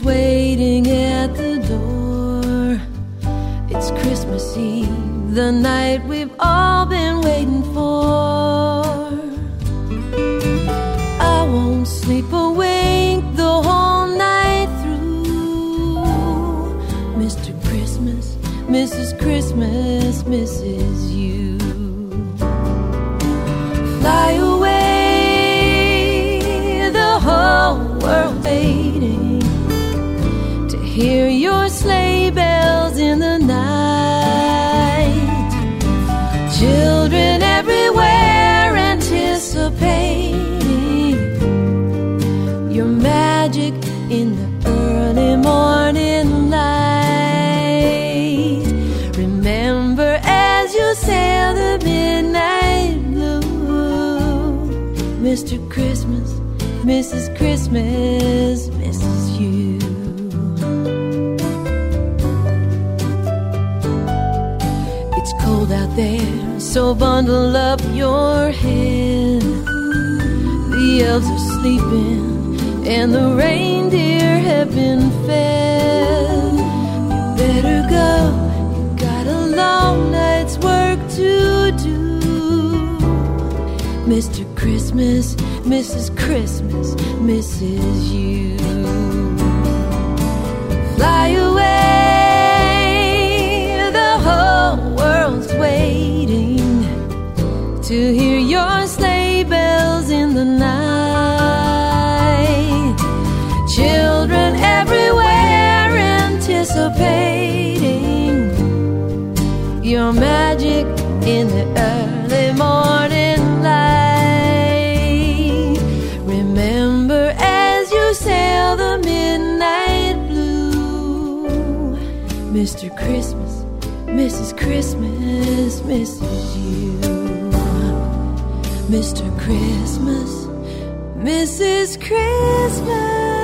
waiting at the door. It's Christmas Eve, the night we've all been waiting for. I won't sleep awake the whole night through. Mr. Christmas, Mrs. Christmas misses you. Fly away, the whole world waiting to hear your sleigh bells in the night. Children everywhere anticipating your magic in the early morning light. Remember as you sail the midnight blue, Mr. Christmas, Mrs. Christmas misses you. It's cold out there, so bundle up your head. The elves are sleeping and the reindeer have been fed. You better go, you got a long night's work to do. Mr. Christmas, Mrs. Christmas misses you. Fly away, the whole world's waiting to hear your sleigh bells in the night. Children everywhere anticipating your magic in the early morning light. Remember as you sail the midnight blue, Mr. Christmas, Mrs. Christmas misses you. Mr. Christmas, Mrs. Christmas